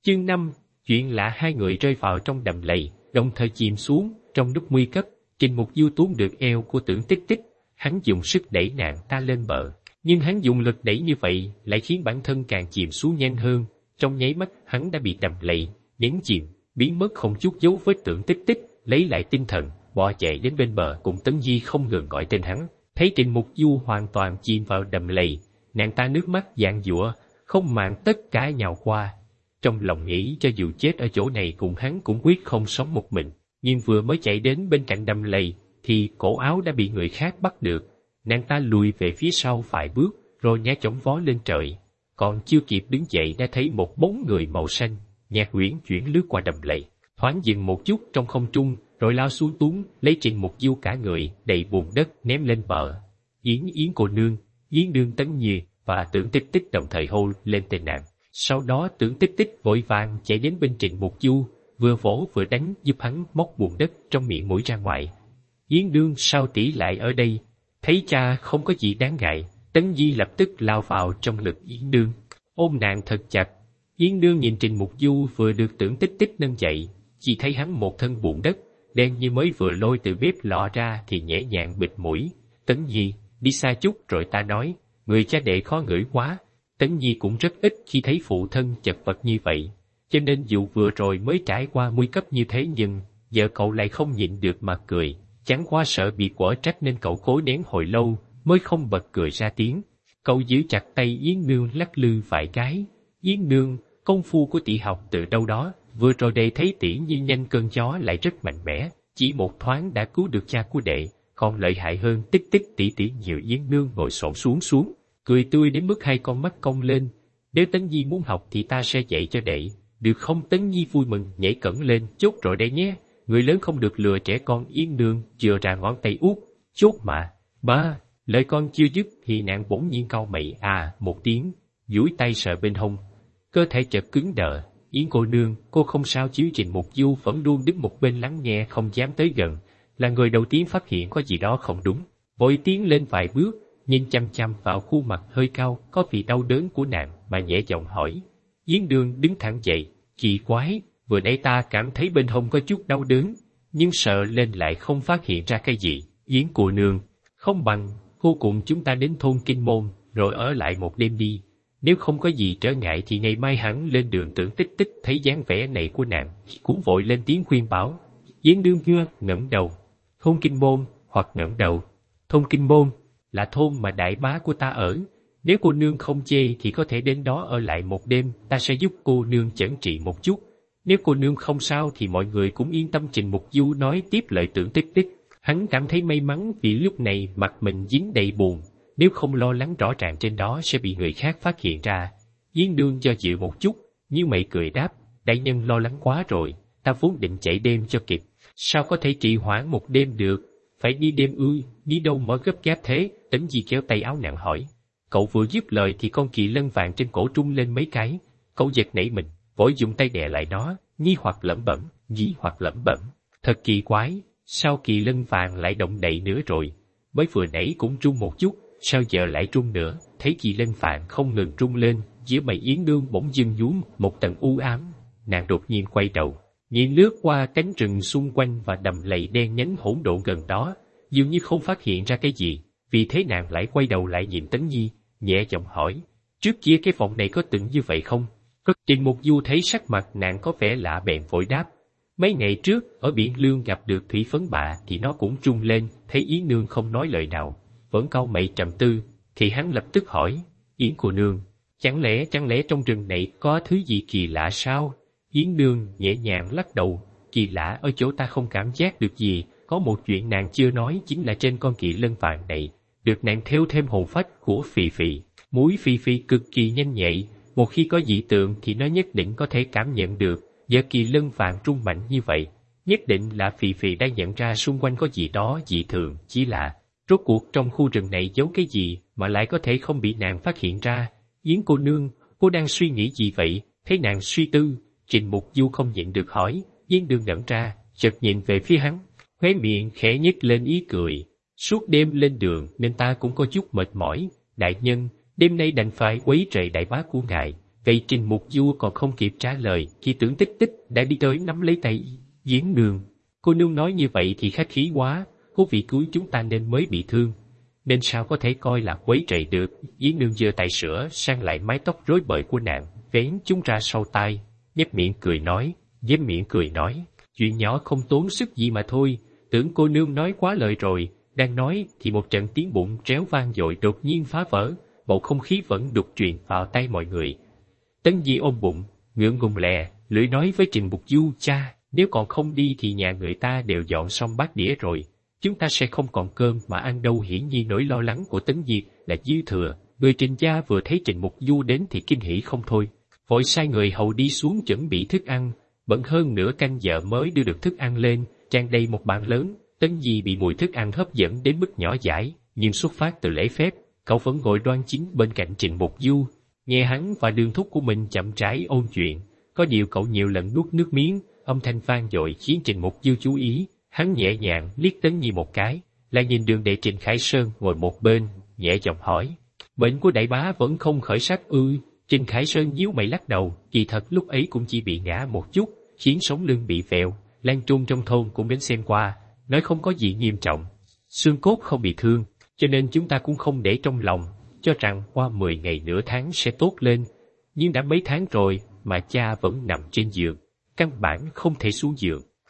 Chương 5, chuyện lạ hai người rơi vào trong đầm lầy, đồng thời chìm xuống. Trong lúc nguy cấp, Trình Mục Du túm được eo của Tưởng Tích Tích, hắn dùng sức đẩy nàng ta lên bờ. Nhưng hắn dùng lực đẩy như vậy lại khiến bản thân càng chìm xuống nhanh hơn. Trong nháy mắt, hắn đã bị đầm lầy nhấn chìm, biến mất không chút dấu vết. Tưởng Tích Tích lấy lại tinh thần, bò chạy đến bên bờ, cùng Tấn Di không ngừng gọi tên hắn. Thấy Trình Mục Du hoàn toàn chìm vào đầm lầy, nàng ta nước mắt giàn giụa, không màng tất cả nhào qua. Trong lòng nghĩ cho dù chết ở chỗ này cùng hắn cũng quyết không sống một mình. Nhưng vừa mới chạy đến bên cạnh đầm lầy thì cổ áo đã bị người khác bắt được. Nàng ta lùi về phía sau vài bước rồi nhả chổng vó lên trời. Còn chưa kịp đứng dậy đã thấy một bóng người màu xanh nhạt uyển chuyển lướt qua đầm lầy, thoáng dừng một chút trong không trung rồi lao xuống túm lấy Trình Mục Du cả người đầy bùn đất ném lên bờ. Yến cô nương, Yến đương Tấn Nhi và Tưởng Tích Tích đồng thời hô lên tên nàng. Sau đó Tưởng Tích Tích vội vàng chạy đến bên Trình Mục Du, vừa vỗ vừa đánh giúp hắn móc bùn đất trong miệng mũi ra ngoài. Yến đương sao tỷ lại ở đây? Thấy cha không có gì đáng ngại, Tấn Di lập tức lao vào trong ngực Yến đương, ôm nàng thật chặt. Yến đương nhìn Trình Mục Du vừa được Tưởng Tích Tích nâng dậy, chỉ thấy hắn một thân bùn đất, đen như mới vừa lôi từ bếp lò ra thì nhẹ nhàng bịt mũi. Tấn Di, đi xa chút rồi ta nói, người cha đệ khó ngửi quá. Tấn Di cũng rất ít khi thấy phụ thân chật vật như vậy, cho nên dù vừa rồi mới trải qua nguy cấp như thế nhưng giờ cậu lại không nhịn được mà cười. Chẳng qua sợ bị quở trách nên cậu cố nén hồi lâu mới không bật cười ra tiếng. Cậu giữ chặt tay Yến nương lắc lư vài cái. Yến nương, công phu của tỷ học từ đâu đó? Vừa rồi đệ thấy tỷ như nhanh cơn gió lại rất mạnh mẽ, chỉ một thoáng đã cứu được cha của đệ, còn lợi hại hơn. Tích Tích tỷ tỷ nhiều. Yến nương ngồi xổm xuống, cười tươi đến mức hai con mắt cong lên. Nếu Tấn Di muốn học thì ta sẽ dạy cho đệ, được không? Tấn Di vui mừng nhảy cẩn lên. Chốt rồi đây nhé, người lớn không được lừa trẻ con. Yến nương chừa ra ngón tay út. Chốt mà. Ba, lời con chưa dứt thì nàng bỗng nhiên cau mày một tiếng, duỗi tay sờ bên hông, cơ thể chợt cứng đờ. Yến cô nương, cô không sao chứ? Trình Mục Du vẫn luôn đứng một bên lắng nghe không dám tới gần, là người đầu tiên phát hiện có gì đó không đúng, vội tiến lên vài bước, nhìn chăm chăm vào khuôn mặt hơi cao có vì đau đớn của nàng mà nhẹ giọng hỏi. Yến đương đứng thẳng dậy, kỳ quái, vừa nãy ta cảm thấy bên hông có chút đau đớn, nhưng sợ lên lại không phát hiện ra cái gì. Yến cô nương, không bằng cô cùng chúng ta đến thôn Kinh Môn rồi ở lại một đêm đi, nếu không có gì trở ngại thì ngày mai hẳn lên đường. Tưởng Tích Tích thấy dáng vẻ này của nàng cũng vội lên tiếng khuyên bảo. Yến đương chưa ngẩng đầu. Thôn Kinh Môn hoặc ngẩng đầu. Thôn Kinh Môn là thôn mà đại bá của ta ở, nếu cô nương không chê thì có thể đến đó ở lại một đêm, ta sẽ giúp cô nương chẩn trị một chút. Nếu cô nương không sao thì mọi người cũng yên tâm. Trình Mục Du nói tiếp lời Tưởng Tích Tích. Hắn cảm thấy may mắn vì lúc này mặt mình dính đầy bùn, nếu không lo lắng rõ ràng trên đó sẽ bị người khác phát hiện ra. Yến đương do dự một chút, như mày cười đáp, đại nhân lo lắng quá rồi, ta vốn định chạy đêm cho kịp, sao có thể trì hoãn một đêm được? Phải đi đêm ư? Đi đâu mà gấp gáp thế? Tấn Di kéo tay áo nàng hỏi. Cậu vừa dứt lời thì con kỳ lân vàng trên cổ trung lên mấy cái, cậu giật nảy mình, vội dùng tay đè lại nó, nghi hoặc lẩm bẩm, thật kỳ quái, sao kỳ lân vàng lại động đậy nữa rồi? Mới vừa nãy cũng rung một chút, sao giờ lại rung nữa? Thấy kỳ lân vàng không ngừng rung lên, giữa mày Yến nương bỗng dưng nhuốm một tầng u ám, nàng đột nhiên quay đầu, nhìn lướt qua cánh rừng xung quanh và đầm lầy đen nhánh hỗn độn gần đó, dường như không phát hiện ra cái gì. Vì thế nàng lại quay đầu lại nhìn Tấn Nhi, nhẹ giọng hỏi, trước kia cái phòng này có từng như vậy không? Trình Mục Du thấy sắc mặt nàng có vẻ lạ bèn vội đáp, mấy ngày trước ở biển Lương gặp được thủy phấn bạ thì nó cũng rung lên. Thấy Yến nương không nói lời nào, vẫn cau mày trầm tư, thì hắn lập tức hỏi, Yến cô nương, chẳng lẽ trong rừng này có thứ gì kỳ lạ sao? Yến nương nhẹ nhàng lắc đầu, kỳ lạ ở chỗ ta không cảm giác được gì. Có một chuyện nàng chưa nói chính là trên con kỳ lân vàng này được nàng thêu thêm hồn phách của Phì Phì. Mũi Phì Phì cực kỳ nhanh nhạy, một khi có dị tượng thì nó nhất định có thể cảm nhận được. Giờ kỳ lân vàng rung mạnh như vậy, nhất định là Phì Phì đã nhận ra xung quanh có gì đó dị thường. Chỉ là rốt cuộc trong khu rừng này giấu cái gì mà lại có thể không bị nàng phát hiện ra? Yến cô nương, cô đang suy nghĩ gì vậy? Thấy nàng suy tư, Trình Mục Du không nhịn được hỏi. Yến đương ngẩn ra, chợt nhìn về phía hắn, khóe miệng khẽ nhếch lên ý cười. Suốt đêm lên đường nên ta cũng có chút mệt mỏi. Đại nhân, đêm nay đành phải quấy rầy đại bá của ngài, Vậy Trình Mục Du còn không kịp trả lời khi Tưởng Tích Tích đã đi tới nắm lấy tay Giếng Nương. Cô nương nói như vậy thì khách khí quá, có vị cứu chúng ta nên mới bị thương, nên sao có thể coi là quấy rầy được. Giếng Nương giơ tay sửa sang lại mái tóc rối bời của nàng, vén chúng ra sau tai, nhếch miệng cười nói, chuyện nhỏ không tốn sức gì mà thôi, Tưởng cô nương nói quá lời rồi. Đang nói thì một trận tiếng bụng réo vang dội đột nhiên phá vỡ, bầu không khí vẫn đục truyền vào tay mọi người. Tấn Di ôm bụng, ngượng ngùng lè lưỡi nói với Trình Mục Du: cha, nếu còn không đi thì nhà người ta đều dọn xong bát đĩa rồi, chúng ta sẽ không còn cơm mà ăn đâu. Hiển nhiên nỗi lo lắng của Tấn Diệt là dư thừa. Người Trình gia vừa thấy Trình Mục Du đến thì kinh hỉ không thôi, vội sai người hầu đi xuống chuẩn bị thức ăn. Bận hơn nửa canh giờ mới đưa được thức ăn lên, tràn đầy một bàn lớn. Tấn Di bị mùi thức ăn hấp dẫn đến mức nhỏ dãi, nhưng xuất phát từ lễ phép, cậu vẫn ngồi đoan chính bên cạnh Trình Mục Du, nghe hắn và đường thúc của mình chậm rãi ôn chuyện. Có điều cậu nhiều lần nuốt nước miếng, âm thanh vang dội khiến Trình Mục Du chú ý. Hắn nhẹ nhàng liếc Tấn Di một cái, lại nhìn đường đệ Trình Khải Sơn ngồi một bên, nhẹ giọng hỏi: bệnh của đại bá vẫn không khởi sắc ư? Trình Khải Sơn nhíu mày lắc đầu, kỳ thật lúc ấy cũng chỉ bị ngã một chút, khiến sống lưng bị vẹo. Lan Trung trong thôn cũng đến xem qua, nói không có gì nghiêm trọng, xương cốt không bị thương, cho nên chúng ta cũng không để trong lòng, cho rằng qua 10 ngày nửa tháng sẽ tốt lên. Nhưng đã mấy tháng rồi mà cha vẫn nằm trên giường, căn bản không thể xuống giường.